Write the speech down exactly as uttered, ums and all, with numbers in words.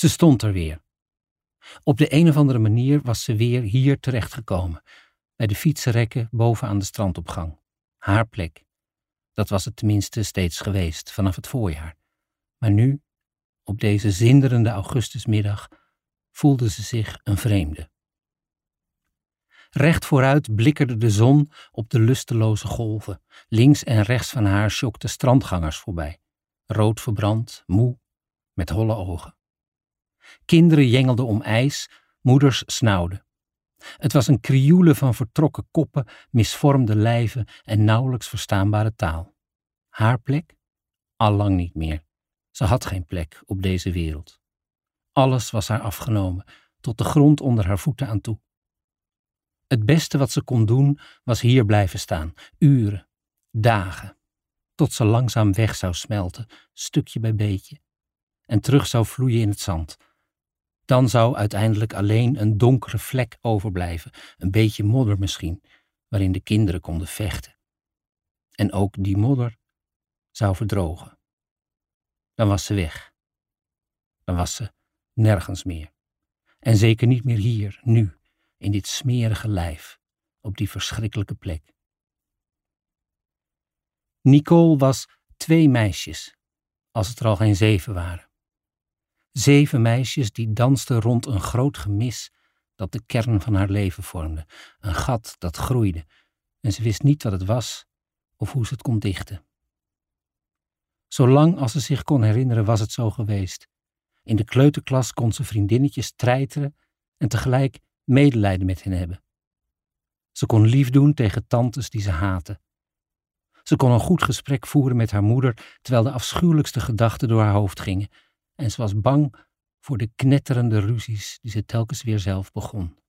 Ze stond er weer. Op de een of andere manier was ze weer hier terechtgekomen, bij de fietsenrekken boven aan de strandopgang. Haar plek. Dat was het tenminste steeds geweest, vanaf het voorjaar. Maar nu, op deze zinderende augustusmiddag, voelde ze zich een vreemde. Recht vooruit blikkerde de zon op de lusteloze golven. Links en rechts van haar sjokten strandgangers voorbij. Rood verbrand, moe, met holle ogen. Kinderen jengelden om ijs, moeders snauwden. Het was een krioele van vertrokken koppen, misvormde lijven en nauwelijks verstaanbare taal. Haar plek? Allang niet meer. Ze had geen plek op deze wereld. Alles was haar afgenomen, tot de grond onder haar voeten aan toe. Het beste wat ze kon doen, was hier blijven staan, uren, dagen, tot ze langzaam weg zou smelten, stukje bij beetje, en terug zou vloeien in het zand. Dan zou uiteindelijk alleen een donkere vlek overblijven, een beetje modder misschien, waarin de kinderen konden vechten. En ook die modder zou verdrogen. Dan was ze weg. Dan was ze nergens meer. En zeker niet meer hier, nu, in dit smerige lijf, op die verschrikkelijke plek. Nicole was twee meisjes, als het er al geen zeven waren. Zeven meisjes die dansten rond een groot gemis dat de kern van haar leven vormde. Een gat dat groeide en ze wist niet wat het was of hoe ze het kon dichten. Zolang als ze zich kon herinneren was het zo geweest. In de kleuterklas kon ze vriendinnetjes treiteren en tegelijk medelijden met hen hebben. Ze kon lief doen tegen tantes die ze haatte. Ze kon een goed gesprek voeren met haar moeder terwijl de afschuwelijkste gedachten door haar hoofd gingen. En ze was bang voor de knetterende ruzies die ze telkens weer zelf begon.